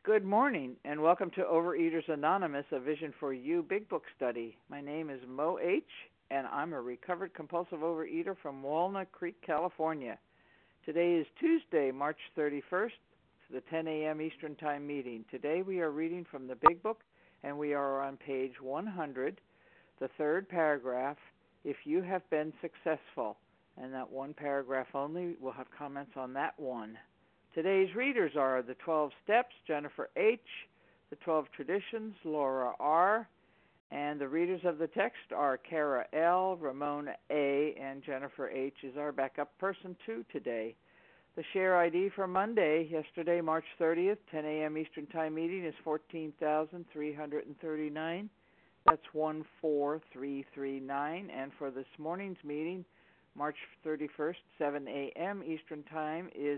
Good morning, and welcome to Overeaters Anonymous, a Vision for You Big Book study. My name is Mo H., and I'm a recovered compulsive overeater from Walnut Creek, California. Today is Tuesday, March 31st, the 10 a.m. Eastern Time meeting. Today we are reading from the Big Book, and we are on page 100, the third paragraph, If You Have Been Successful. And that one paragraph only, we'll have comments on that one. Today's readers are the 12 Steps, Jennifer H., the 12 Traditions, Laura R., and the readers of the text are Kara L., Ramona A., and Jennifer H. is our backup person too today. The share ID for Monday, yesterday, March 30th, 10 a.m. Eastern Time meeting is 14,339. That's 14339. And for this morning's meeting, March 31st, 7 a.m. Eastern Time is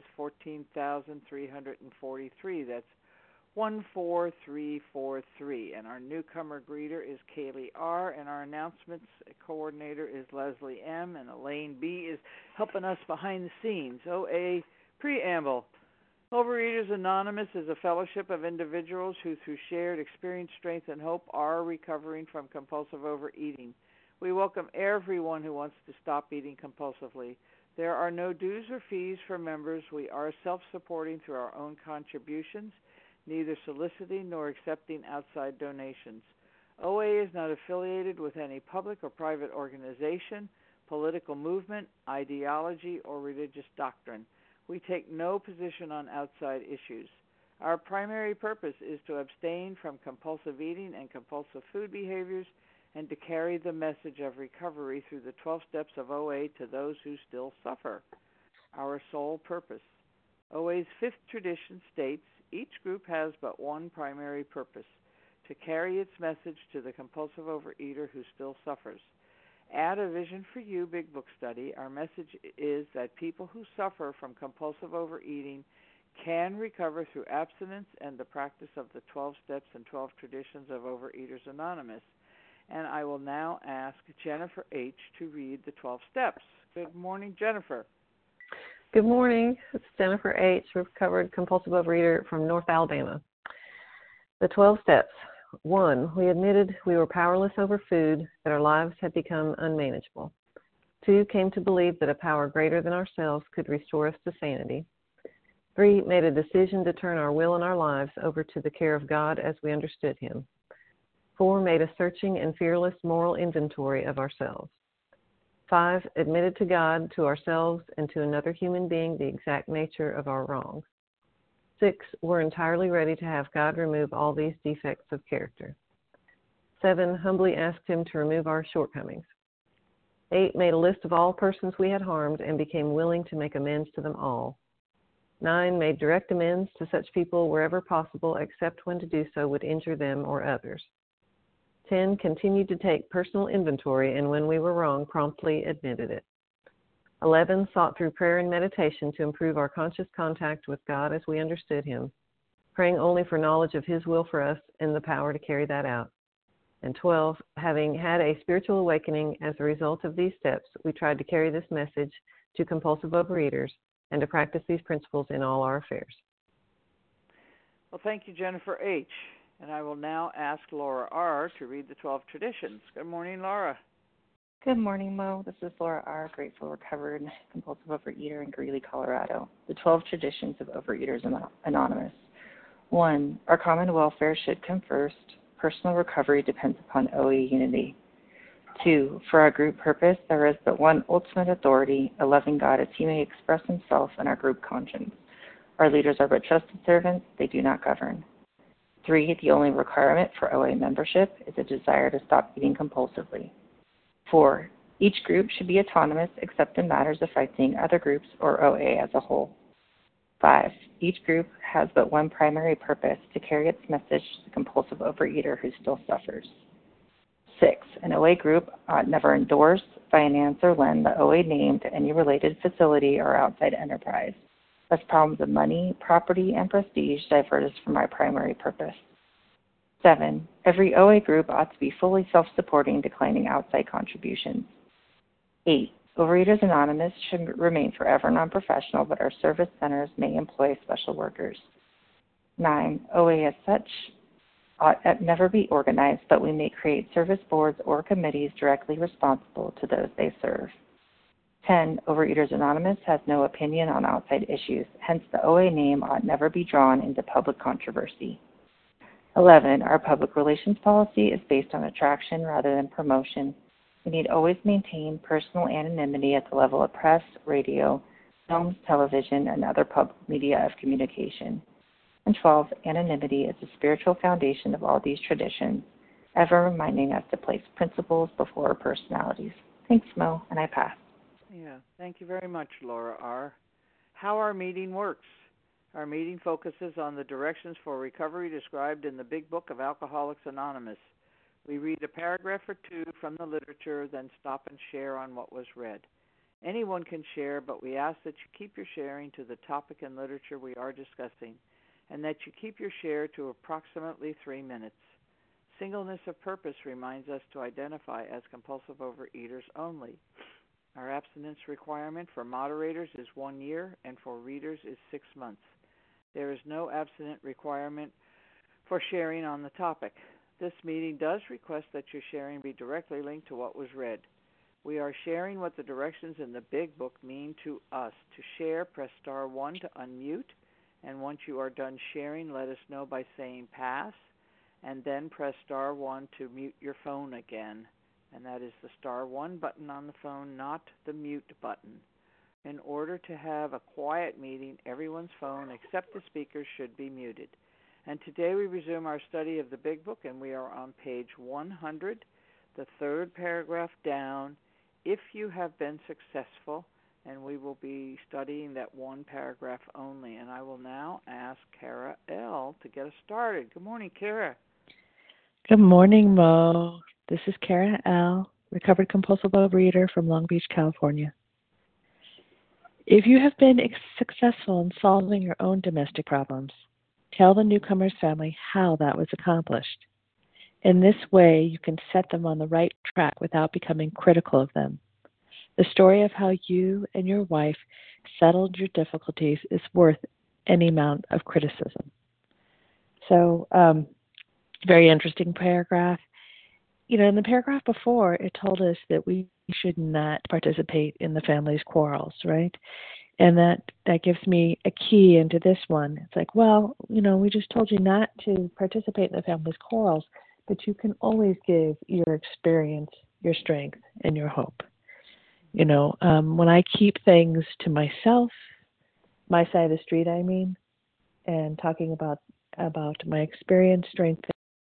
14,343. That's 14343. And our newcomer greeter is Kaylee R. And our announcements coordinator is Leslie M. And Elaine B. is helping us behind the scenes. OA Preamble. Overeaters Anonymous is a fellowship of individuals who, through shared experience, strength, and hope, are recovering from compulsive overeating. We welcome everyone who wants to stop eating compulsively. There are no dues or fees for members. We are self-supporting through our own contributions, neither soliciting nor accepting outside donations. OA is not affiliated with any public or private organization, political movement, ideology, or religious doctrine. We take no position on outside issues. Our primary purpose is to abstain from compulsive eating and compulsive food behaviors and to carry the message of recovery through the 12 steps of OA to those who still suffer. Our sole purpose. OA's fifth tradition states, each group has but one primary purpose, to carry its message to the compulsive overeater who still suffers. At A Vision for You Big Book study, our message is that people who suffer from compulsive overeating can recover through abstinence and the practice of the 12 steps and 12 traditions of Overeaters Anonymous. And I will now ask Jennifer H. to read the 12 steps. Good morning, Jennifer. Good morning. It's Jennifer H., recovered compulsive overeater from North Alabama. The 12 steps. 1, we admitted we were powerless over food, that our lives had become unmanageable. 2, came to believe that a power greater than ourselves could restore us to sanity. 3, made a decision to turn our will and our lives over to the care of God as we understood Him. 4, made a searching and fearless moral inventory of ourselves. 5, admitted to God, to ourselves, and to another human being the exact nature of our wrongs. 6, were entirely ready to have God remove all these defects of character. 7, humbly asked Him to remove our shortcomings. 8, made a list of all persons we had harmed and became willing to make amends to them all. 9, made direct amends to such people wherever possible, except when to do so would injure them or others. 10, continued to take personal inventory, and when we were wrong, promptly admitted it. 11, sought through prayer and meditation to improve our conscious contact with God as we understood Him, praying only for knowledge of His will for us and the power to carry that out. And 12, having had a spiritual awakening as a result of these steps, we tried to carry this message to compulsive overeaters and to practice these principles in all our affairs. Well, thank you, Jennifer H., and I will now ask Laura R. to read the 12 traditions. Good morning, Laura. Good morning, Mo. This is Laura R., grateful recovered compulsive overeater in Greeley, Colorado. The 12 traditions of Overeaters Anonymous. 1, our common welfare should come first. Personal recovery depends upon OA unity. 2, for our group purpose, there is but one ultimate authority, a loving God as He may express Himself in our group conscience. Our leaders are but trusted servants, they do not govern. 3, the only requirement for OA membership is a desire to stop eating compulsively. 4, each group should be autonomous except in matters affecting other groups or OA as a whole. 5, each group has but one primary purpose, to carry its message to the compulsive overeater who still suffers. 6, an OA group ought never endorse, finance, or lend the OA name to any related facility or outside enterprise, lest problems of money, property, and prestige divert us from our primary purpose. 7, every OA group ought to be fully self-supporting, declining outside contributions. 8, Overeaters Anonymous should remain forever non-professional, but our service centers may employ special workers. 9. OA as such ought never be organized, but we may create service boards or committees directly responsible to those they serve. 10. Overeaters Anonymous has no opinion on outside issues, hence the OA name ought never be drawn into public controversy. 11. Our public relations policy is based on attraction rather than promotion. We need always maintain personal anonymity at the level of press, radio, films, television, and other public media of communication. And 12. Anonymity is the spiritual foundation of all these traditions, ever reminding us to place principles before personalities. Thanks, Mo, and I pass. Yeah, thank you very much, Laura R. How our meeting works. Our meeting focuses on the directions for recovery described in the Big Book of Alcoholics Anonymous. We read a paragraph or two from the literature, then stop and share on what was read. Anyone can share, but we ask that you keep your sharing to the topic and literature we are discussing, and that you keep your share to approximately 3 minutes. Singleness of purpose reminds us to identify as compulsive overeaters only. Our abstinence requirement for moderators is 1 year, and for readers is 6 months. There is no abstinent requirement for sharing on the topic. This meeting does request that your sharing be directly linked to what was read. We are sharing what the directions in the Big Book mean to us. To share, press star 1 to unmute, and once you are done sharing, let us know by saying pass, and then press star 1 to mute your phone again. And that is the star 1 button on the phone, not the mute button. In order to have a quiet meeting, everyone's phone except the speaker should be muted. And today we resume our study of the Big Book, and we are on page 100, the third paragraph down, if you have been successful, and we will be studying that one paragraph only. And I will now ask Kara L. to get us started. Good morning, Kara. Good morning, Mo. This is Kara L., recovered compulsive overeater from Long Beach, California. If you have been successful in solving your own domestic problems, tell the newcomer's family how that was accomplished. In this way, you can set them on the right track without becoming critical of them. The story of how you and your wife settled your difficulties is worth any amount of criticism. So, very interesting paragraph. You know, in the paragraph before, it told us that we should not participate in the family's quarrels, right? And that gives me a key into this one. It's like, well, you know, we just told you not to participate in the family's quarrels, but you can always give your experience, your strength, and your hope. You know, when I keep things to myself, my side of the street, I mean, and talking about my experience, strength,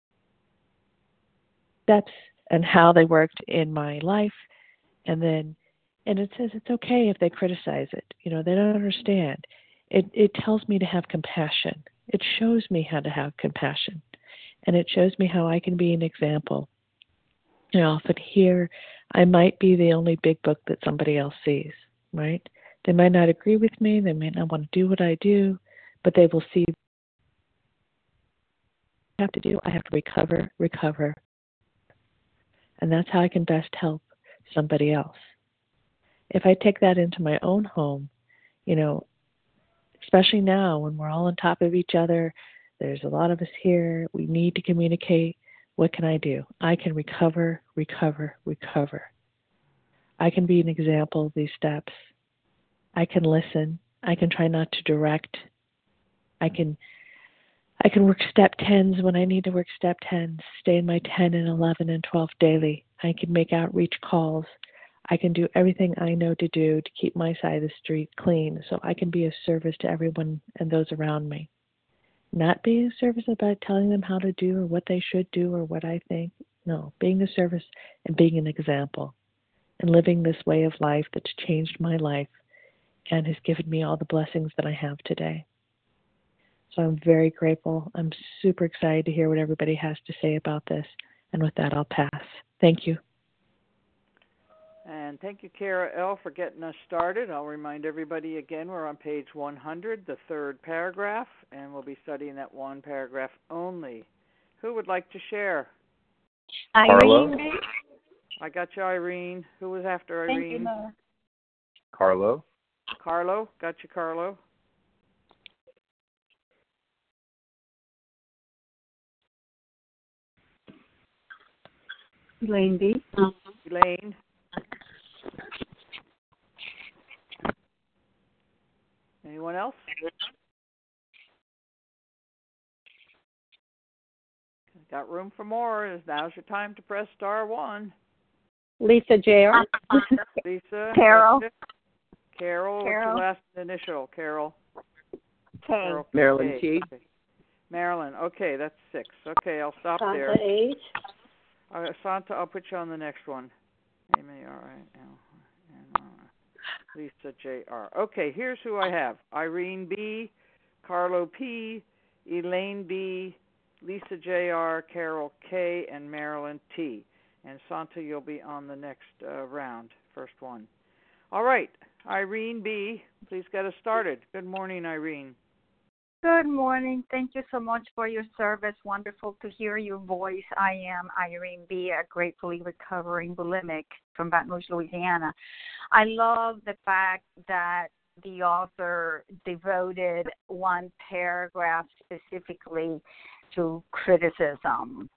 steps, and how they worked in my life, and it says it's okay if they criticize it. You know, they don't understand. It tells me to have compassion. It shows me how to have compassion, and it shows me how I can be an example. You know, often here, I might be the only Big Book that somebody else sees, right? They might not agree with me. They might not want to do what I do, but they will see what I have to do. I have to recover. And that's how I can best help somebody else. If I take that into my own home, you know, especially now when we're all on top of each other, there's a lot of us here, we need to communicate. What can I do? I can recover. I can be an example of these steps. I can listen. I can try not to direct. I can work step 10s when I need to work step 10s, stay in my 10 and 11 and 12 daily. I can make outreach calls. I can do everything I know to do to keep my side of the street clean so I can be of service to everyone and those around me. Not being of service about telling them how to do or what they should do or what I think. No, being of service and being an example and living this way of life that's changed my life and has given me all the blessings that I have today. So I'm very grateful. I'm super excited to hear what everybody has to say about this. And with that, I'll pass. Thank you. And thank you, Kara L., for getting us started. I'll remind everybody again, we're on page 100, the third paragraph, and we'll be studying that one paragraph only. Who would like to share? Irene. I got you, Irene. Who was after Irene? Thank you, Mo. Carlo. Carlo. Got you, Carlo. Elaine B. Elaine. Anyone else? Got room for more. Now's your time to press *1. Lisa Jr. Lisa. Carol. Carol. What's your last initial? Carol. K. Carol. Marilyn T. Okay. Marilyn. Okay, that's 6. Okay, I'll stop Santa there. H. Santa, I'll put you on the next one. Lisa J.R. Okay, here's who I have. Irene B., Carlo P., Elaine B., Lisa J.R., Carol K., and Marilyn T. And Santa, you'll be on the next round, first one. All right, Irene B., please get us started. Good morning, Irene. Good morning. Thank you so much for your service. Wonderful to hear your voice. I am Irene B., a gratefully recovering bulimic from Baton Rouge, Louisiana. I love the fact that the author devoted one paragraph specifically to criticism.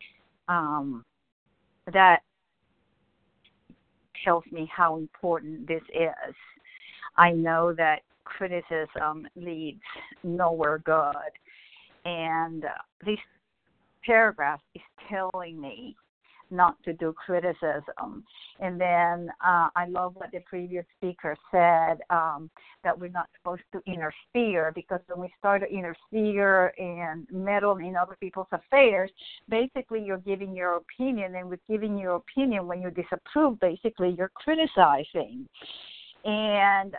That tells me how important this is. I know that criticism leads nowhere good, and this paragraph is telling me not to do criticism. And then I love what the previous speaker said, that we're not supposed to interfere, because when we start to interfere and meddle in other people's affairs, basically you're giving your opinion, and with giving your opinion, when you disapprove, basically you're criticizing. And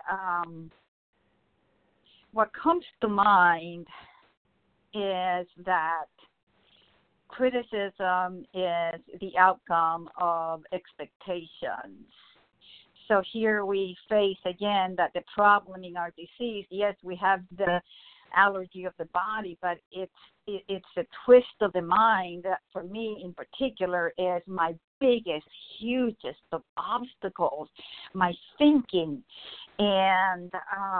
what comes to mind is that criticism is the outcome of expectations. So here we face again that the problem in our disease, yes, we have the allergy of the body, but it's a twist of the mind that for me in particular is my biggest, hugest of obstacles, my thinking. And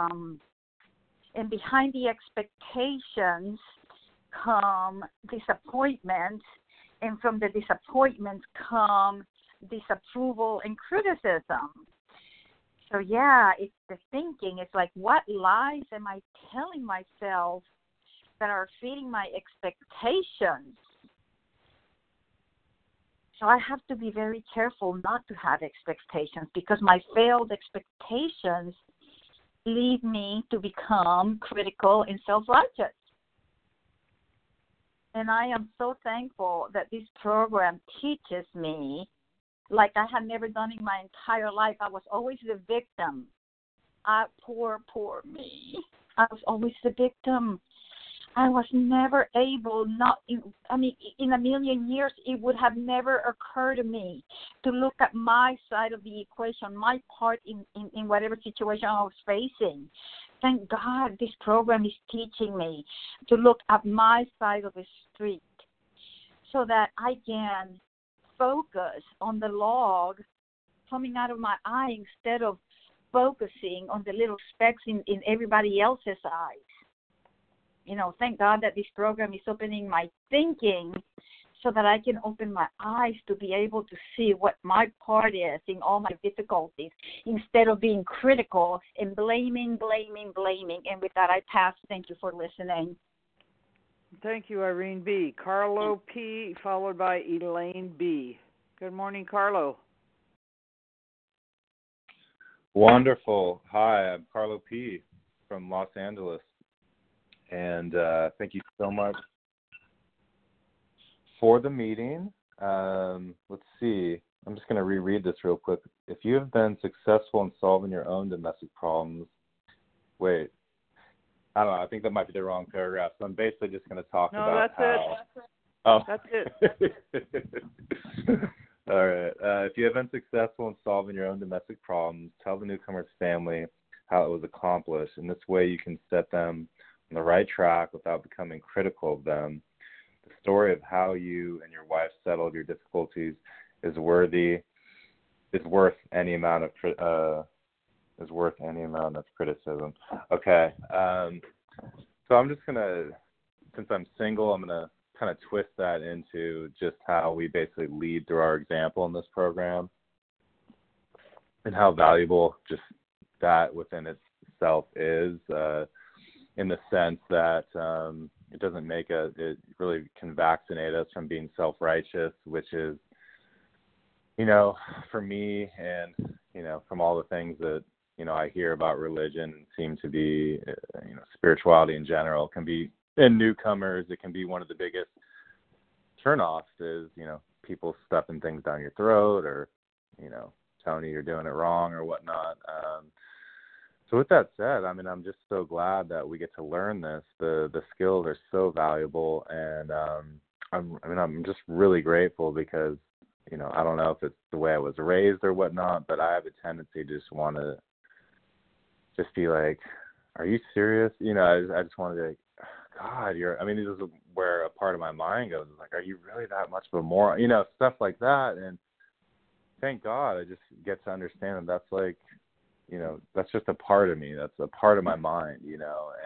behind the expectations come disappointments, and from the disappointments come disapproval and criticism. So yeah, it's the thinking. It's like, what lies am I telling myself that are feeding my expectations? So I have to be very careful not to have expectations, because my failed expectations lead me to become critical and self-righteous. And I am so thankful that this program teaches me, like I had never done in my entire life. I was always the victim. Poor me. I was always the victim. I was never able, in a million years, it would have never occurred to me to look at my side of the equation, my part in whatever situation I was facing. Thank God this program is teaching me to look at my side of the street so that I can focus on the log coming out of my eye instead of focusing on the little specks in everybody else's eyes. Thank God that this program is opening my thinking so that I can open my eyes to be able to see what my part is in all my difficulties instead of being critical and blaming. And with that, I pass. Thank you for listening. Thank you, Irene B. Carlo P., followed by Elaine B. Good morning, Carlo. Wonderful. Hi, I'm Carlo P. from Los Angeles. And thank you so much for the meeting. Let's see. I'm just going to reread this real quick. If you have been successful in solving your own domestic problems, I don't know. I think that might be the wrong paragraph. So I'm basically just going to talk about how. That's it. All right. If you have been successful in solving your own domestic problems, tell the newcomer's family how it was accomplished. In this way, you can set them on the right track without becoming critical of them. The story of how you and your wife settled your difficulties is worth any amount of criticism. Okay. So I'm just gonna, since I'm single, I'm gonna kind of twist that into just how we basically lead through our example in this program, and how valuable just that within itself is, in the sense that it doesn't make it really can vaccinate us from being self-righteous, which is, for me, and, from all the things that, I hear about religion seem to be, spirituality in general can be, in newcomers, it can be one of the biggest turnoffs is, people stuffing things down your throat or, telling you you're doing it wrong or whatnot. So with that said, I'm just so glad that we get to learn this. The skills are so valuable, and I'm just really grateful because, I don't know if it's the way I was raised or whatnot, but I have a tendency to just want to just be like, are you serious? I just want to be like, God, this is where a part of my mind goes, like, are you really that much of a moron? Stuff like that. And thank God I just get to understand that that's like, that's just a part of me. That's a part of my mind, and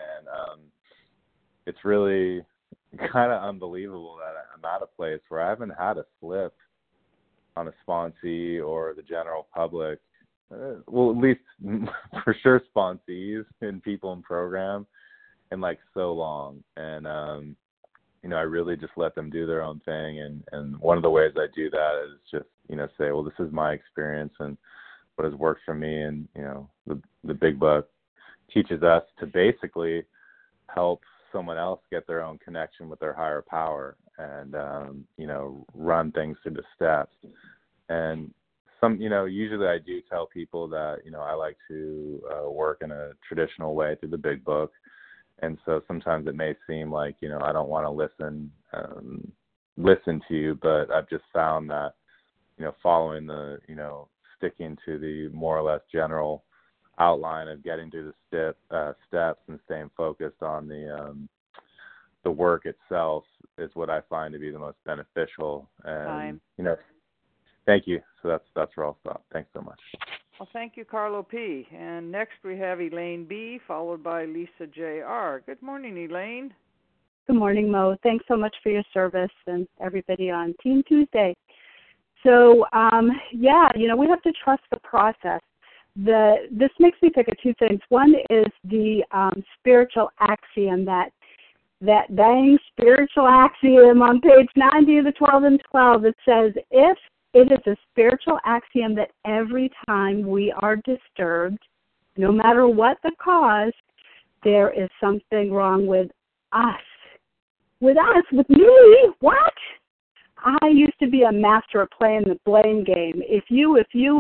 it's really kind of unbelievable that I'm at a place where I haven't had a slip on a sponsee or the general public, well, at least for sure sponsees and people in program, in like so long. And, I really just let them do their own thing. And one of the ways I do that is just, say, well, this is my experience and what has worked for me. And, the Big Book teaches us to basically help someone else get their own connection with their higher power and, run things through the steps. And usually I do tell people that, I like to work in a traditional way through the Big Book. And so sometimes it may seem like, I don't want to listen to you, but I've just found that, following the, sticking to the more or less general outline of getting through the steps and staying focused on the work itself is what I find to be the most beneficial. And, thank you. So that's where I'll stop. Thanks so much. Well, thank you, Carlo P. And next we have Elaine B., followed by Lisa J.R. Good morning, Elaine. Good morning, Mo. Thanks so much for your service and everybody on Team Tuesday. So, we have to trust the process. This makes me think of two things. One is the spiritual axiom, that dang spiritual axiom on page 90 of the 12 and 12. It says, if it is a spiritual axiom that every time we are disturbed, no matter what the cause, there is something wrong with us. With us? With me? What? I used to be a master of playing the blame game. If you,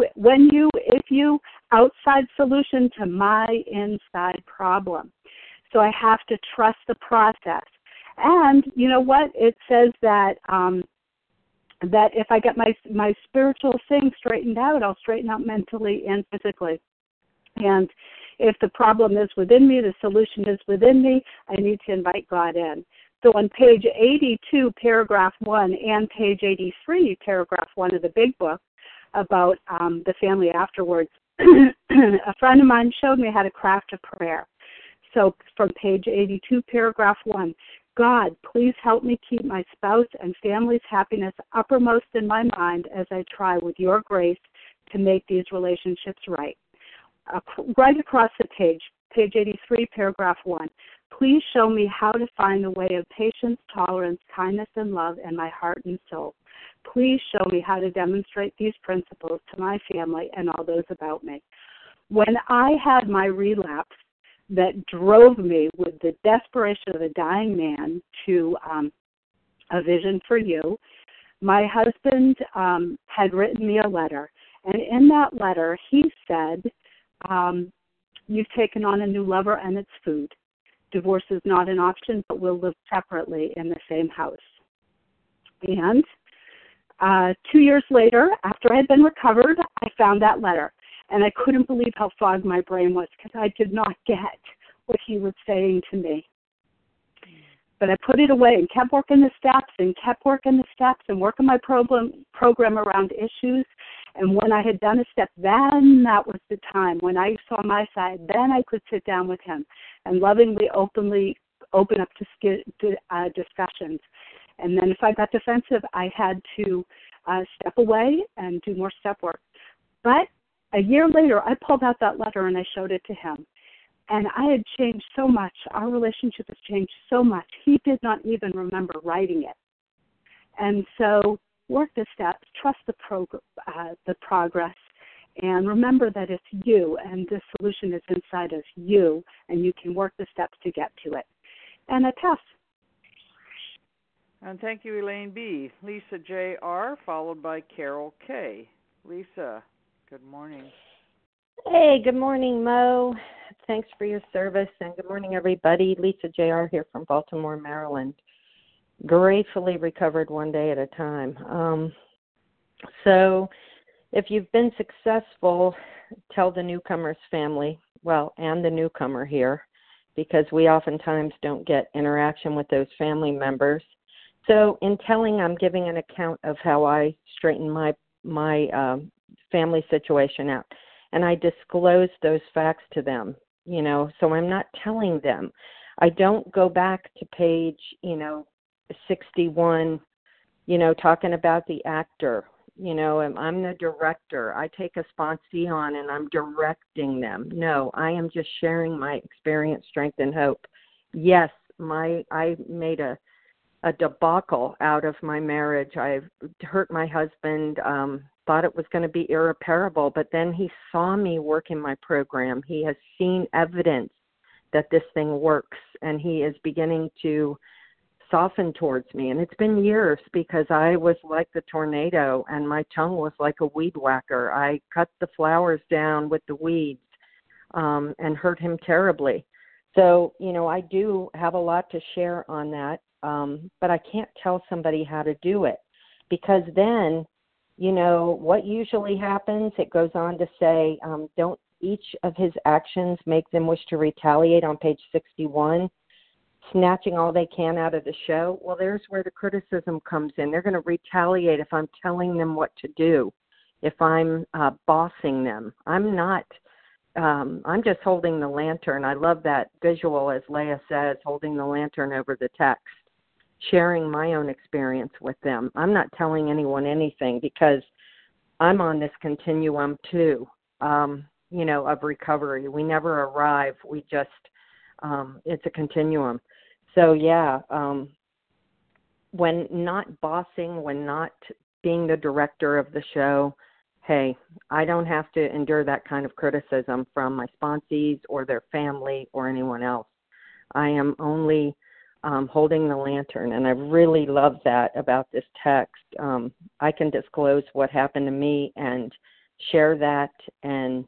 outside solution to my inside problem. So I have to trust the process. And you know what? It says that that if I get my spiritual thing straightened out, I'll straighten out mentally and physically. And if the problem is within me, the solution is within me, I need to invite God in. So on page 82, paragraph 1, and page 83, paragraph 1 of the Big Book about the family afterwards, a friend of mine showed me how to craft a prayer. So from page 82, paragraph 1, God, please help me keep my spouse and family's happiness uppermost in my mind as I try with your grace to make these relationships right. Right across the page 83, paragraph 1, please show me how to find the way of patience, tolerance, kindness, and love in my heart and soul. Please show me how to demonstrate these principles to my family and all those about me. When I had my relapse that drove me with the desperation of a dying man to A Vision for You, my husband had written me a letter. And in that letter, he said, you've taken on a new lover and it's food. Divorce is not an option, but we'll live separately in the same house. And 2 years later, after I had been recovered, I found that letter. And I couldn't believe how fogged my brain was because I did not get what he was saying to me. But I put it away and kept working the steps and working my program around issues. And when I had done a step, then that was the time. When I saw my side, then I could sit down with him and lovingly, openly open up to discussions. And then if I got defensive, I had to step away and do more step work. But a year later, I pulled out that letter and I showed it to him. And I had changed so much. Our relationship has changed so much. He did not even remember writing it. And so work the steps, trust the progress, and remember that it's you, and the solution is inside of you, and you can work the steps to get to it. And a test. And thank you, Elaine B. Lisa J.R., followed by Carol K. Lisa, good morning. Hey, good morning, Mo. Thanks for your service, and good morning, everybody. Lisa J.R. here from Baltimore, Maryland. Gratefully recovered one day at a time. So if you've been successful, tell the newcomer's family, and the newcomer here, because we oftentimes don't get interaction with those family members. So in telling, I'm giving an account of how I straighten my family situation out. And I disclose those facts to them, so I'm not telling them. I don't go back to page, 61, talking about the actor. I'm the director. I take a sponsee on and I'm directing them. No, I am just sharing my experience, strength, and hope. Yes, I made a debacle out of my marriage. I hurt my husband, thought it was going to be irreparable, but then he saw me work in my program. He has seen evidence that this thing works, and he is beginning to soften towards me. And it's been years, because I was like the tornado and my tongue was like a weed whacker. I cut the flowers down with the weeds and hurt him terribly. So, I do have a lot to share on that, but I can't tell somebody how to do it, because then, what usually happens, it goes on to say, don't each of his actions make them wish to retaliate on page 61, snatching all they can out of the show. Well, there's where the criticism comes in. They're going to retaliate if I'm telling them what to do, if I'm bossing them. I'm not, I'm just holding the lantern. I love that visual, as Leah says, holding the lantern over the text, sharing my own experience with them. I'm not telling anyone anything, because I'm on this continuum too, of recovery. We never arrive. We just, it's a continuum. So when not bossing, when not being the director of the show, hey, I don't have to endure that kind of criticism from my sponsees or their family or anyone else. I am only holding the lantern, and I really love that about this text. I can disclose what happened to me and share that, and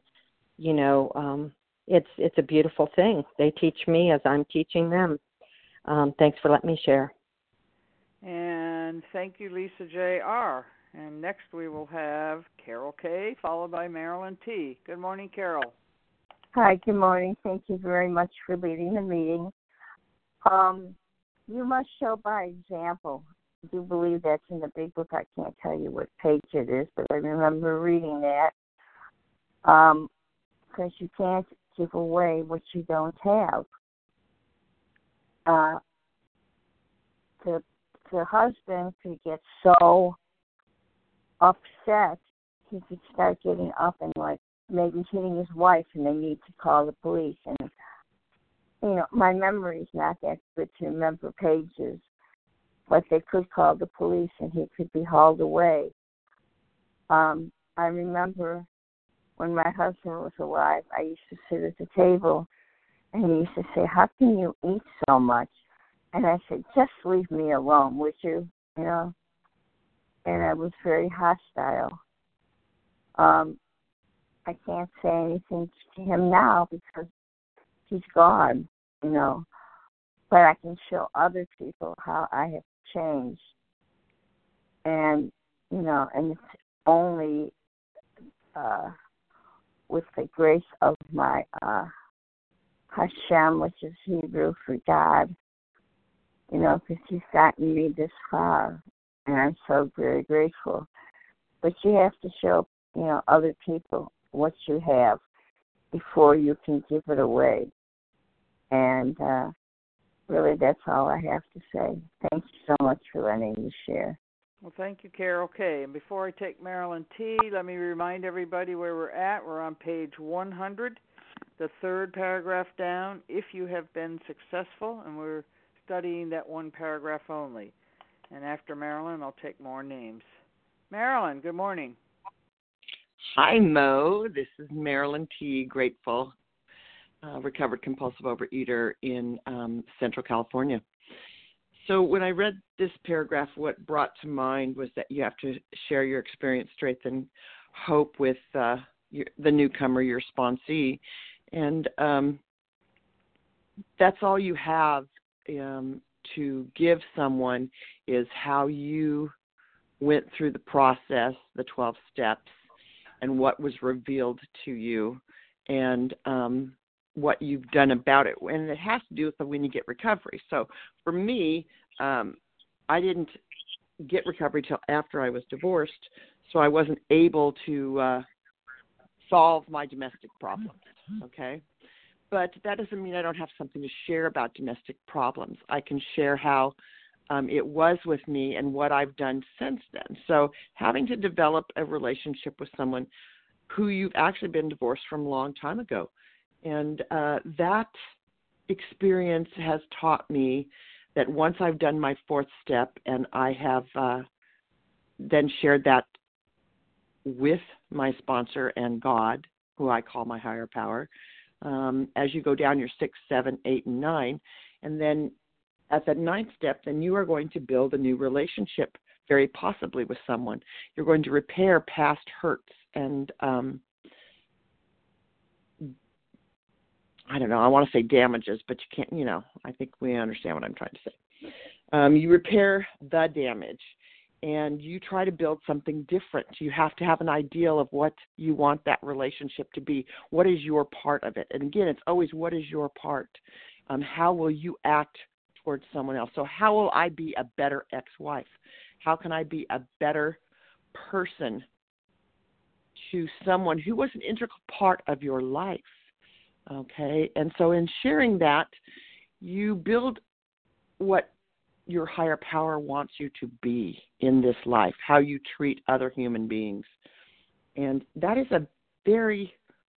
it's a beautiful thing. They teach me as I'm teaching them. Thanks for letting me share. And thank you, Lisa J.R. And next we will have Carol K., followed by Marilyn T. Good morning, Carol. Hi, good morning. Thank you very much for leading the meeting. You must show by example. I do believe that's in the big book. I can't tell you what page it is, but I remember reading that. Because you can't give away what you don't have. The husband could get so upset, he could start getting up and maybe hitting his wife, and they need to call the police. And my memory's not that good to remember pages, but they could call the police and he could be hauled away. I remember when my husband was alive, I used to sit at the table, and he used to say, "How can you eat so much?" And I said, "Just leave me alone, would you?" And I was very hostile. I can't say anything to him now because he's gone, but I can show other people how I have changed. And, and it's only with the grace of my Hashem, which is Hebrew for God, because he's gotten me this far, and I'm so very grateful. But you have to show, other people what you have before you can give it away. And really, that's all I have to say. Thanks so much for letting me share. Well, thank you, Carol K. And before I take Marilyn T., let me remind everybody where we're at. We're on page 100, the third paragraph down, if you have been successful, and we're studying that one paragraph only. And after Marilyn, I'll take more names. Marilyn, good morning. Hi, Mo. This is Marilyn T., grateful, recovered compulsive overeater in Central California. So when I read this paragraph, what brought to mind was that you have to share your experience, strength, and hope with the newcomer, your sponsee. And that's all you have to give someone is how you went through the process, the 12 steps, and what was revealed to you, and what you've done about it. And it has to do with when you get recovery. So for me, I didn't get recovery till after I was divorced, so I wasn't able to solve my domestic problems, okay? But that doesn't mean I don't have something to share about domestic problems. I can share how it was with me and what I've done since then. So having to develop a relationship with someone who you've actually been divorced from a long time ago. And that experience has taught me that once I've done my fourth step and I have then shared that with my sponsor and God, who I call my higher power, as you go down your 6, 7, 8, and 9, and then at that 9th step, then you are going to build a new relationship, very possibly with someone. You're going to repair past hurts and I don't know, I want to say damages, but you can't, I think we understand what I'm trying to say. You repair the damage, and you try to build something different. You have to have an ideal of what you want that relationship to be. What is your part of it? And again, it's always what is your part? How will you act towards someone else? So how will I be a better ex-wife? How can I be a better person to someone who was an integral part of your life? Okay, and so in sharing that, you build what your higher power wants you to be in this life, how you treat other human beings. And that is a very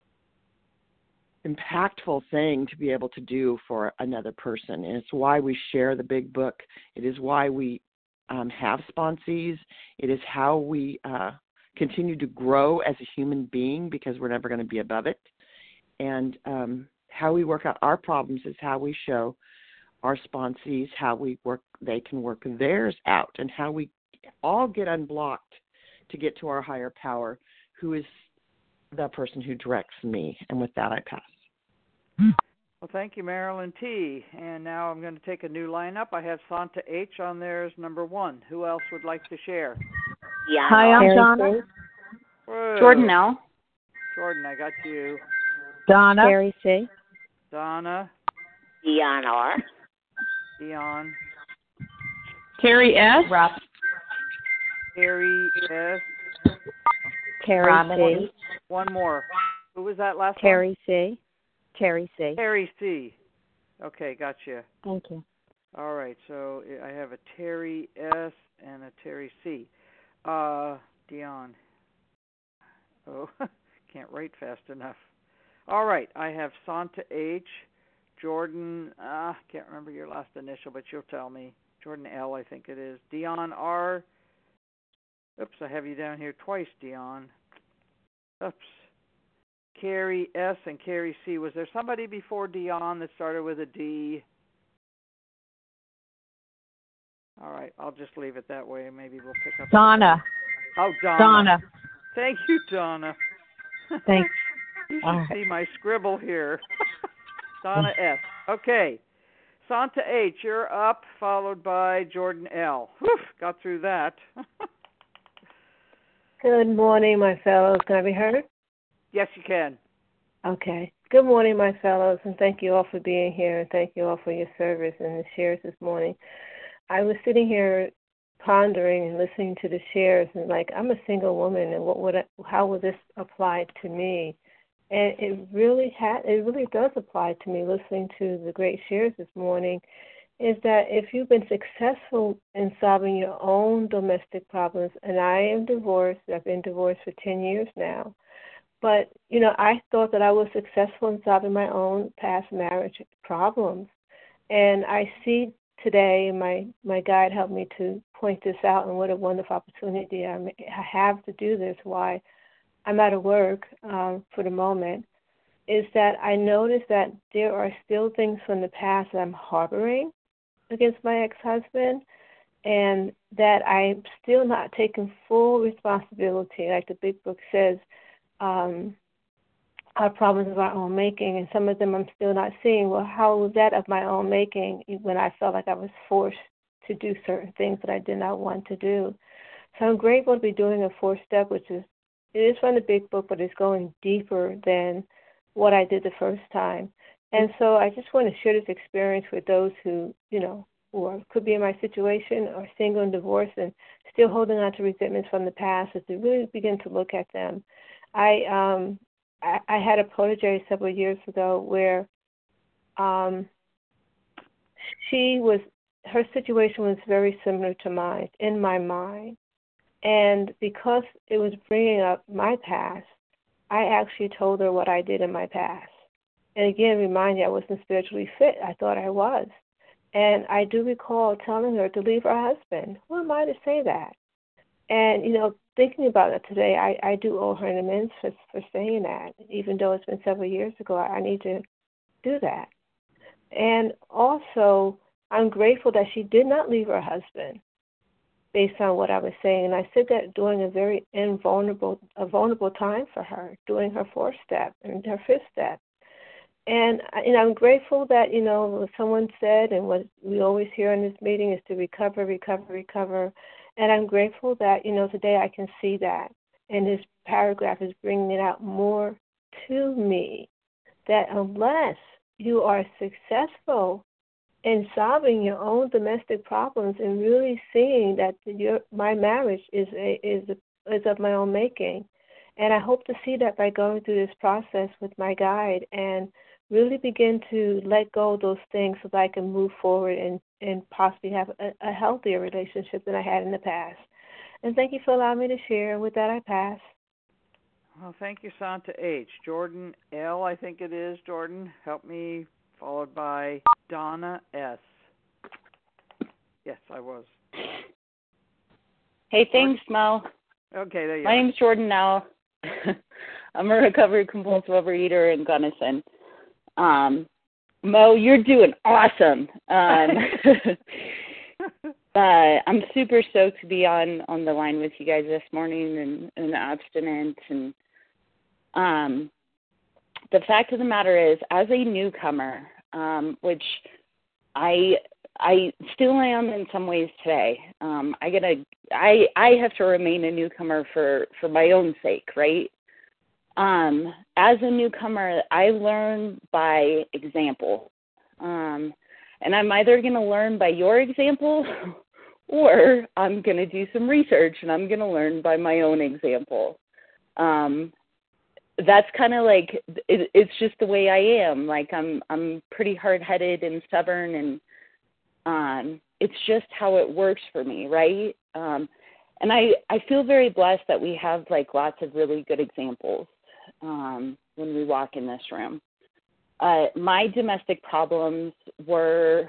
impactful thing to be able to do for another person. And it's why we share the big book. It is why we have sponsees. It is how we continue to grow as a human being, because we're never going to be above it. And how we work out our problems is how we show our sponsees how they can work theirs out, and how we all get unblocked to get to our higher power, who is the person who directs me. And with that, I pass. Well, thank you, Marilyn T. And now I'm going to take a new lineup. I have Santa H on there as number 1. Who else would like to share? Yeah. Hi, I'm Donna. Jordan L. Jordan, I got you. Donna. Carrie C. Donna. Dion R. Dion. Terry S. Rob. Terry S. Terry C. One more. Who was that last Terry one? C. Terry C. Terry C. Okay, gotcha. Thank you. All right, so I have a Terry S. and a Terry C. Dion. Oh, can't write fast enough. All right, I have Santa H. Jordan, can't remember your last initial, but you'll tell me. Jordan L, I think it is. Dion R. Oops, I have you down here twice, Dion. Oops. Carrie S. and Carrie C. Was there somebody before Dion that started with a D? All right, I'll just leave it that way. Maybe we'll pick up. Donna. Oh, Donna. Donna. Thank you, Donna. Thanks. You should see my scribble here. Donna S. Okay. Santa H, you're up, followed by Jordan L. Whew, got through that. Good morning, my fellows. Can I be heard? Yes, you can. Okay. Good morning, my fellows, and thank you all for being here, and thank you all for your service and the shares this morning. I was sitting here pondering and listening to the shares, and I'm a single woman, and how would this apply to me? And it really does apply to me, listening to the great shares this morning. is that if you've been successful in solving your own domestic problems, and I am divorced, I've been divorced for 10 years now, but, I thought that I was successful in solving my own past marriage problems. And I see today, my guide helped me to point this out, and what a wonderful opportunity I have to do this, why I'm out of work for the moment, is that I noticed that there are still things from the past that I'm harboring against my ex-husband, and that I'm still not taking full responsibility. Like the big book says, our problems of our own making, and some of them I'm still not seeing. Well, how was that of my own making when I felt like I was forced to do certain things that I did not want to do? So I'm grateful to be doing a 4-step, which is, it is from the big book, but it's going deeper than what I did the first time. And so I just want to share this experience with those who, could be in my situation, or single and divorced and still holding on to resentments from the past, is to really begin to look at them. I had a protege several years ago where her situation was very similar to mine in my mind. And because it was bringing up my past, I actually told her what I did in my past. And again, remind you, I wasn't spiritually fit. I thought I was. And I do recall telling her to leave her husband. Who am I to say that? And, thinking about it today, I do owe her an amends for saying that. Even though it's been several years ago, I need to do that. And also, I'm grateful that she did not leave her husband based on what I was saying. And I said that during a very vulnerable time for her, doing her 4th-step and her 5th-step. And I'm grateful that, what someone said, and what we always hear in this meeting is to recover, recover, recover. And I'm grateful that, today I can see that. And this paragraph is bringing it out more to me, that unless you are successful in solving your own domestic problems and really seeing that my marriage is of my own making. And I hope to see that by going through this process with my guide and really begin to let go of those things so that I can move forward and possibly have a healthier relationship than I had in the past. And thank you for allowing me to share. With that, I pass. Well, thank you, Santa H. Jordan L., I think it is. Jordan, help me, followed by Donna S. Yes, I was. Hey, thanks, Mo. Okay, there you My are. name's Jordan L. I'm a recovered compulsive overeater in Gunnison. Mo, you're doing awesome. I'm super stoked to be on the line with you guys this morning and abstinent. And the fact of the matter is, as a newcomer, which I still am in some ways today, I have to remain a newcomer for my own sake, right? As a newcomer, I learn by example. And I'm either going to learn by your example or I'm going to do some research and I'm going to learn by my own example. That's kind of like, it's just the way I am. Like I'm pretty hard-headed and stubborn, and it's just how it works for me, right? And I feel very blessed that we have like lots of really good examples when we walk in this room. My domestic problems were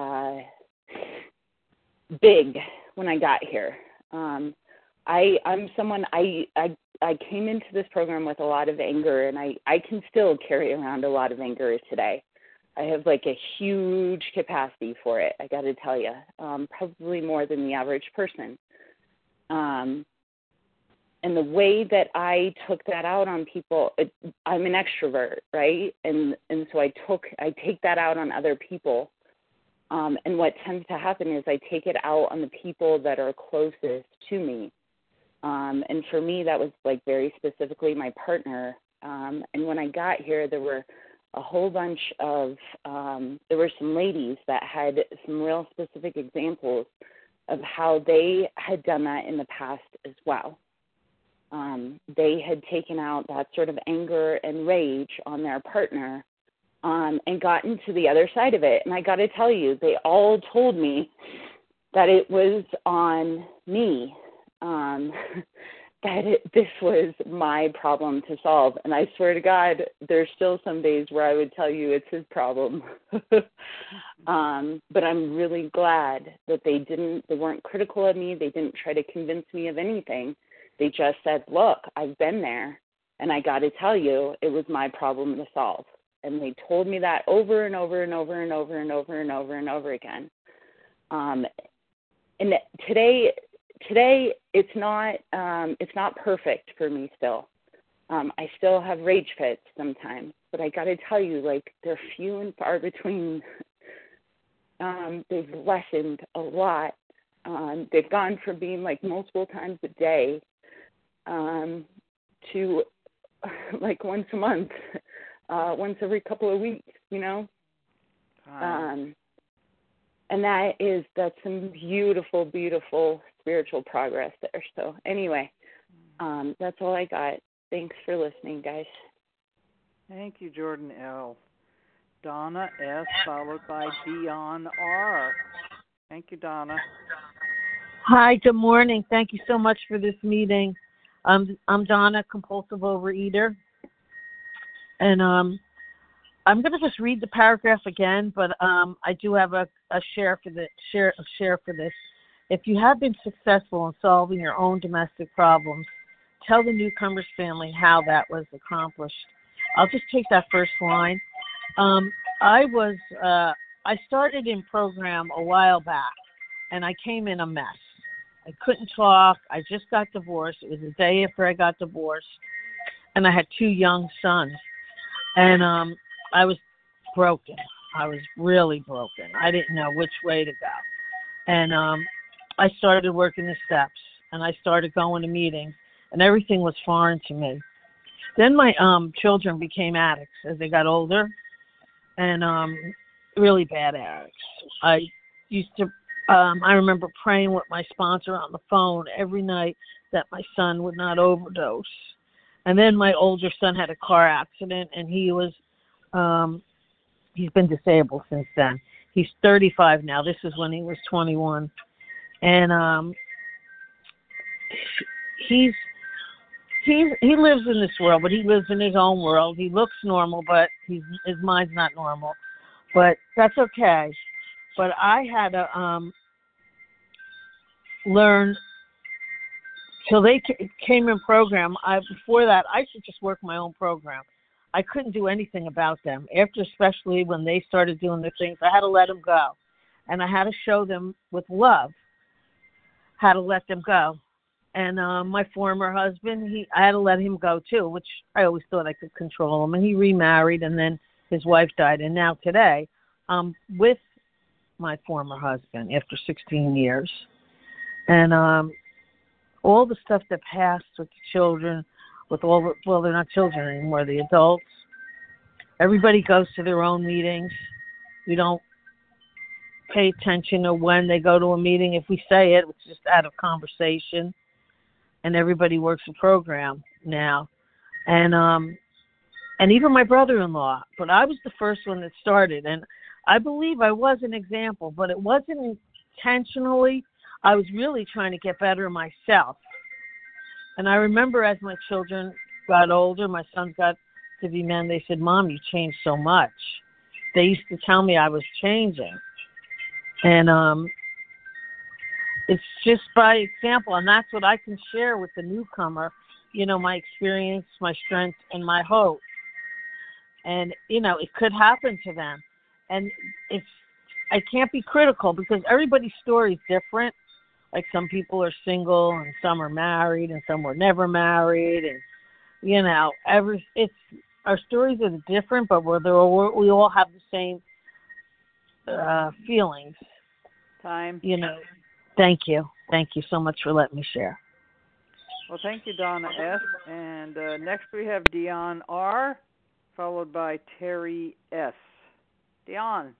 big when I got here. I'm someone, I came into this program with a lot of anger, and I can still carry around a lot of anger today. I have like a huge capacity for it, I got to tell you, probably more than the average person. And the way that I took that out on people, I'm an extrovert, right? And so I take that out on other people. And what tends to happen is I take it out on the people that are closest to me. And for me, that was like very specifically my partner. And when I got here, there were a whole bunch of, there were some ladies that had some real specific examples of how they had done that in the past as well. They had taken out that sort of anger and rage on their partner and gotten to the other side of it. And I got to tell you, they all told me that it was on me, this was my problem to solve. And I swear to God, there's still some days where I would tell you it's his problem. But I'm really glad that they weren't critical of me. They didn't try to convince me of anything. They just said, look, I've been there, and I got to tell you, it was my problem to solve. And they told me that over and over and over and over and over and over and over again. And today it's not perfect for me still. I still have rage fits sometimes, but I got to tell you, like, they're few and far between. They've lessened a lot. They've gone from being like multiple times a day to like once a month, once every couple of weeks, you know? And that's some beautiful, beautiful spiritual progress there. So anyway, that's all I got. Thanks for listening, guys. Thank you, Jordan L. Donna S., followed by Dion R. Thank you, Donna. Hi, good morning. Thank you so much for this meeting. I'm Donna, compulsive overeater. And I'm going to just read the paragraph again, but I do have a share for this. If you have been successful in solving your own domestic problems, tell the newcomers family how that was accomplished. I'll just take that first line. I started in program a while back, and I came in a mess. I couldn't talk. I just got divorced. It was the day after I got divorced, and I had 2 young sons. And I was broken. I was really broken. I didn't know which way to go. And I started working the steps, and I started going to meetings, and everything was foreign to me. Then my children became addicts as they got older, and really bad addicts. I remember praying with my sponsor on the phone every night that my son would not overdose. And then my older son had a car accident, and he's been disabled since then. He's 35 now. This is when he was 21. And he lives in this world, but he lives in his own world. He looks normal, but his mind's not normal. But that's okay. But I had to learn till they came in program. Before that, I should just work my own program. I couldn't do anything about them. After, especially when they started doing their things, I had to let them go. And I had to show them with love how to let them go. And my former husband, I had to let him go too, which I always thought I could control him. And he remarried, and then his wife died. And now today, I'm with my former husband after 16 years. And all the stuff that passed with the children, well, they're not children anymore, the adults. Everybody goes to their own meetings. We don't pay attention to when they go to a meeting. If we say it, it's just out of conversation. And everybody works a program now. And even my brother-in-law. But I was the first one that started. And I believe I was an example, but it wasn't intentionally. I was really trying to get better myself. And I remember as my children got older, my sons got to be men, they said, Mom, you changed so much. They used to tell me I was changing. And it's just by example, and that's what I can share with the newcomer, my experience, my strength, and my hope. And, it could happen to them. And I can't be critical because everybody's story is different. Like some people are single and some are married and some were never married. And, our stories are different, but we all have the same feelings. Time. Thank you. Thank you so much for letting me share. Well, thank you, Donna S. And next we have Dion R., followed by Terry S. Dion.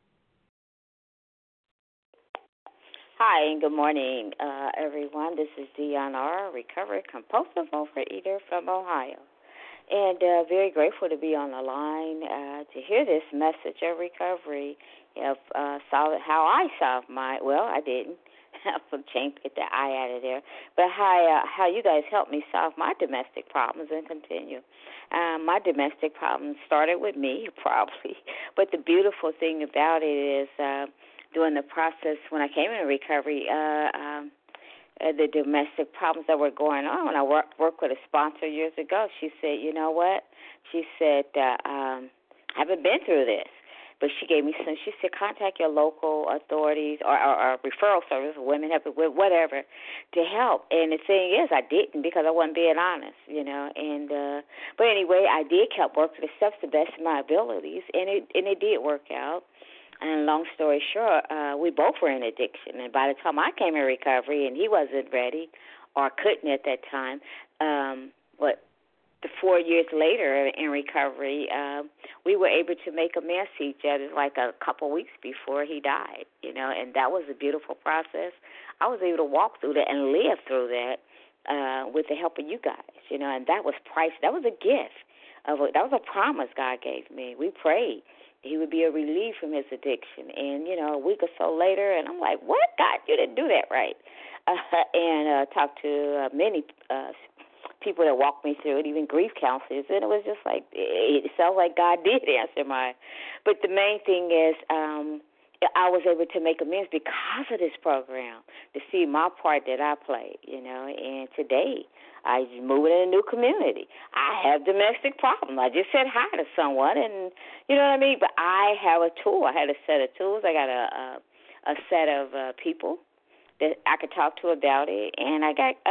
Hi, and good morning, everyone. This is Dion R., recovered compulsive overeater from Ohio. and very grateful to be on the line to hear this message of recovery, of how I solved my, well, I didn't. Get the I out of there. But how you guys helped me solve my domestic problems and continue. My domestic problems started with me, probably. But the beautiful thing about it is during the process when I came into recovery, the domestic problems that were going on. When I worked with a sponsor years ago, she said, you know what? She said, I haven't been through this. But she gave me some. She said, contact your local authorities or referral service, women help, whatever, to help. And the thing is, I didn't because I wasn't being honest, you know. And but anyway, I did keep working the steps the best of my abilities, and it did work out. And long story short, we both were in addiction. And by the time I came in recovery, and he wasn't ready or couldn't at that time, 4 years later in recovery, we were able to make amends to each other like a couple weeks before he died, you know, and that was a beautiful process. I was able to walk through that and live through that with the help of you guys, you know, and that was priceless. That was a gift. That was a promise God gave me. We prayed he would be a relief from his addiction. And, you know, a week or so later, and I'm like, what? God, you didn't do that right. And talked to many people that walked me through it, even grief counselors, and it was just like, it sounds like God did answer my. But the main thing is I was able to make amends because of this program, to see my part that I played, you know, and today I moving in a new community. I have domestic problems. I just said hi to someone, and you know what I mean? But I have a tool. I had a set of tools. I got a set of people that I could talk to about it, and I got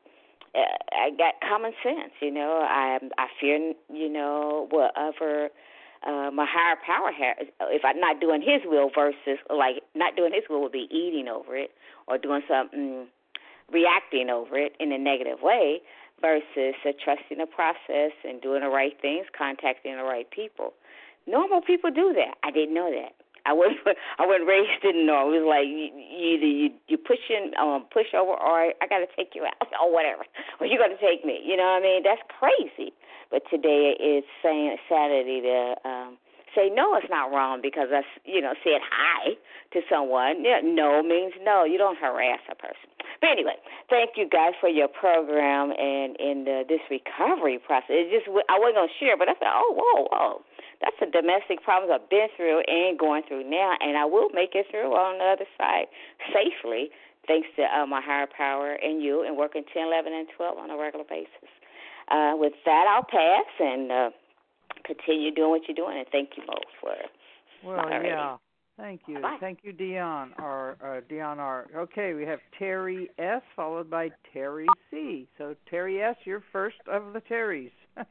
common sense, you know. I fear, you know, whatever my higher power has. If I'm not doing his will versus, like, not doing his will would be eating over it or doing something, reacting over it in a negative way versus trusting the process and doing the right things, contacting the right people. Normal people do that. I didn't know that. I wasn't raised, didn't know. It was like either you push over, or I got to take you out, or whatever. Or you got to take me. You know what I mean? That's crazy. But today it's Saturday to say no. It's not wrong because I, you know, said hi to someone. Yeah, no means no. You don't harass a person. But anyway, thank you guys for your program and this recovery process. It just, I wasn't gonna share, but I said, oh, whoa. That's the domestic problems I've been through and going through now, and I will make it through on the other side safely, thanks to my higher power and you, and working 10, 11, and 12 on a regular basis. With that, I'll pass and continue doing what you're doing, and thank you both for yeah. Thank you. Bye. Thank you, Dion R. Okay, we have Terry S. followed by Terry C. So, Terry S., you're first of the Terrys.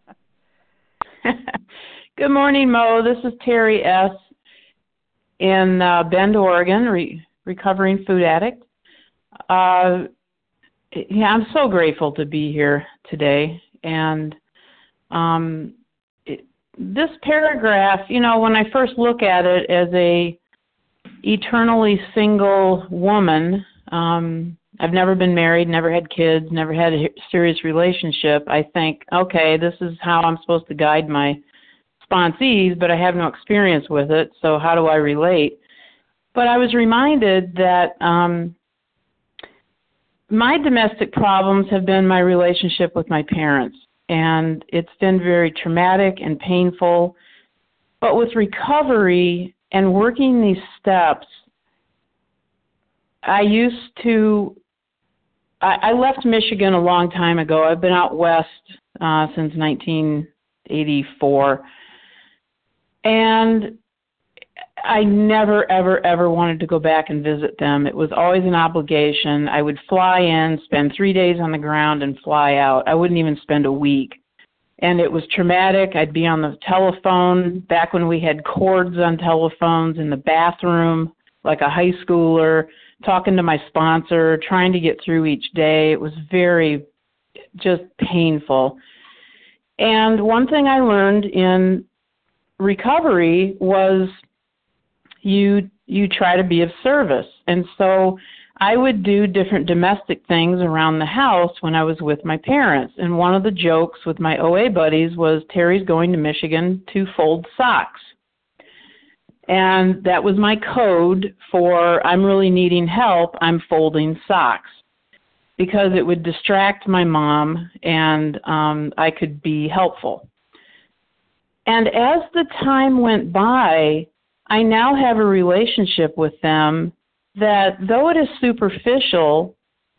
Good morning, Mo. This is Terry S. in Bend, Oregon, recovering food addict. I'm so grateful to be here today. And this paragraph, you know, when I first look at it as a eternally single woman, I've never been married, never had kids, never had a serious relationship. I think, okay, this is how I'm supposed to guide my sponsees, but I have no experience with it, so how do I relate? But I was reminded that my domestic problems have been my relationship with my parents, and it's been very traumatic and painful. But with recovery and working these steps, I left Michigan a long time ago. I've been out west since 1984. And I never, ever, ever wanted to go back and visit them. It was always an obligation. I would fly in, spend 3 days on the ground, and fly out. I wouldn't even spend a week. And it was traumatic. I'd be on the telephone back when we had cords on telephones in the bathroom like a high schooler, talking to my sponsor, trying to get through each day. It was very just painful. And one thing I learned in recovery was you try to be of service. And so I would do different domestic things around the house when I was with my parents. And one of the jokes with my OA buddies was Terry's going to Michigan to fold socks. And that was my code for I'm really needing help, I'm folding socks. Because it would distract my mom and I could be helpful. And as the time went by, I now have a relationship with them that, though it is superficial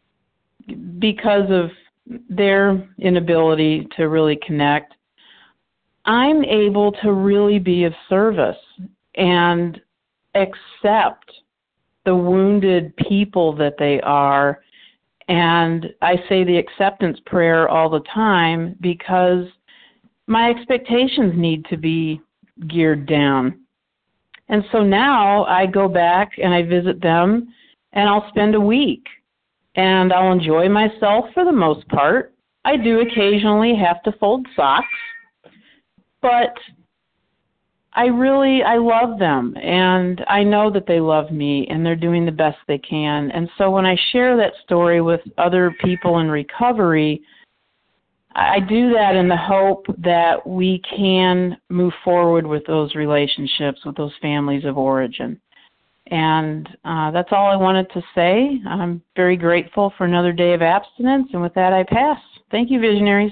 because of their inability to really connect, I'm able to really be of service and accept the wounded people that they are. And I say the acceptance prayer all the time because my expectations need to be geared down. And so now I go back and I visit them and I'll spend a week and I'll enjoy myself for the most part. I do occasionally have to fold socks, but I love them and I know that they love me and they're doing the best they can. And so when I share that story with other people in recovery, I do that in the hope that we can move forward with those relationships, with those families of origin. And that's all I wanted to say. I'm very grateful for another day of abstinence, and with that I pass. Thank you, visionaries.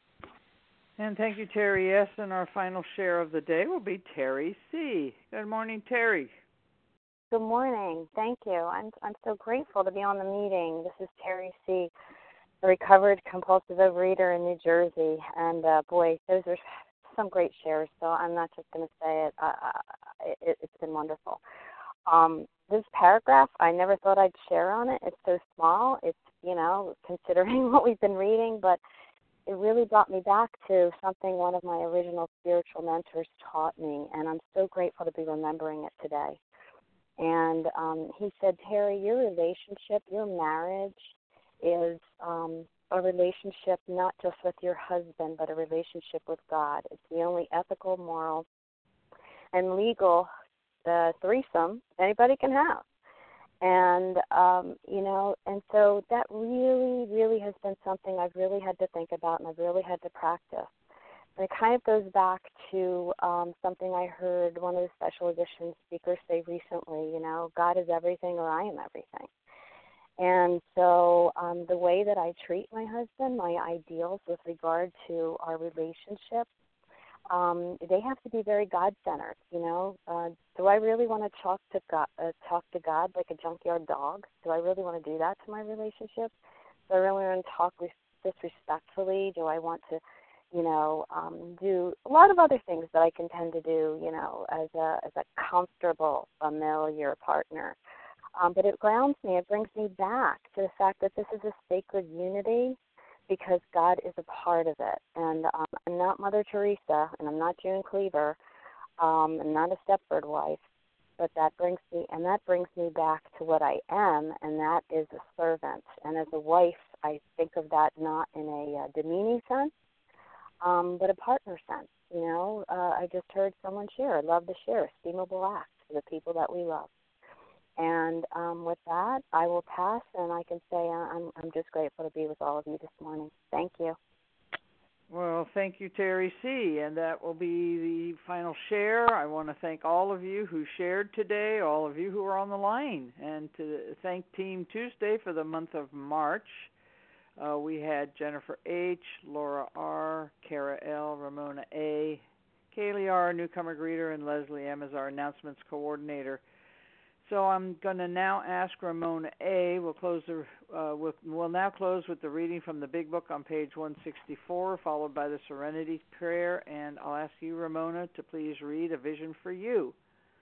And thank you, Terry S. And our final share of the day will be Terry C. Good morning, Terry. Good morning. Thank you. I'm so grateful to be on the meeting. This is Terry C., a recovered compulsive overeater in New Jersey. And boy, those are some great shares, so I'm not just going to say it. It's been wonderful. This paragraph, I never thought I'd share on it. It's so small. It's, considering what we've been reading, but it really brought me back to something one of my original spiritual mentors taught me, and I'm so grateful to be remembering it today. And he said, Terry, your relationship, your marriage is a relationship not just with your husband, but a relationship with God. It's the only ethical, moral, and legal threesome anybody can have. And, and so that really, really has been something I've really had to think about and I've really had to practice. And it kind of goes back to something I heard one of the special edition speakers say recently, God is everything or I am everything. And so the way that I treat my husband, my ideals with regard to our relationship, they have to be very God-centered, Do I really want to talk to God like a junkyard dog? Do I really want to do that to my relationship? Do I really want to talk disrespectfully? Do I want to, do a lot of other things that I can tend to do, as a comfortable, familiar partner? But it grounds me. It brings me back to the fact that this is a sacred unity, because God is a part of it. And I'm not Mother Teresa, and I'm not June Cleaver. I'm not a Stepford wife, but that brings me back to what I am, and that is a servant. And as a wife, I think of that not in a demeaning sense, but a partner sense. I just heard someone share. I love to share esteemable acts for the people that we love. And with that, I will pass, and I can say I'm just grateful to be with all of you this morning. Thank you. Well, thank you, Terry C., and that will be the final share. I want to thank all of you who shared today, all of you who are on the line, and to thank Team Tuesday for the month of March. We had Jennifer H., Laura R., Kara L., Ramona A., Kaylee R., newcomer greeter, and Leslie M. as our announcements coordinator. So I'm going to now ask Ramona A. We'll now close with the reading from the Big Book on page 164, followed by the Serenity Prayer. And I'll ask you, Ramona, to please read A Vision for You.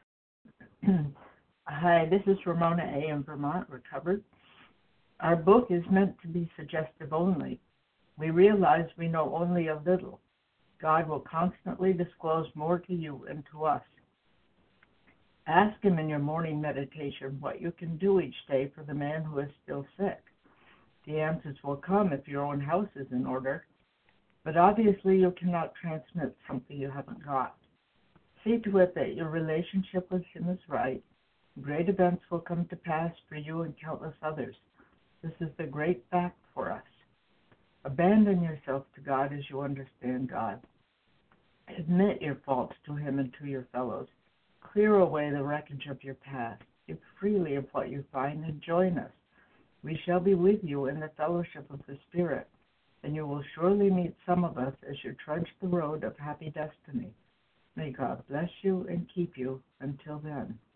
Hi, this is Ramona A. in Vermont, recovered. Our book is meant to be suggestive only. We realize we know only a little. God will constantly disclose more to you and to us. Ask him in your morning meditation what you can do each day for the man who is still sick. The answers will come if your own house is in order, but obviously you cannot transmit something you haven't got. See to it that your relationship with him is right, Great events will come to pass for you and countless others. This is the great fact for us. Abandon yourself to God as you understand God. Admit your faults to Him and to your fellows. Clear away the wreckage of your past. Give freely of what you find and join us. We shall be with you in the fellowship of the Spirit, and you will surely meet some of us as you trudge the road of happy destiny. May God bless you and keep you until then.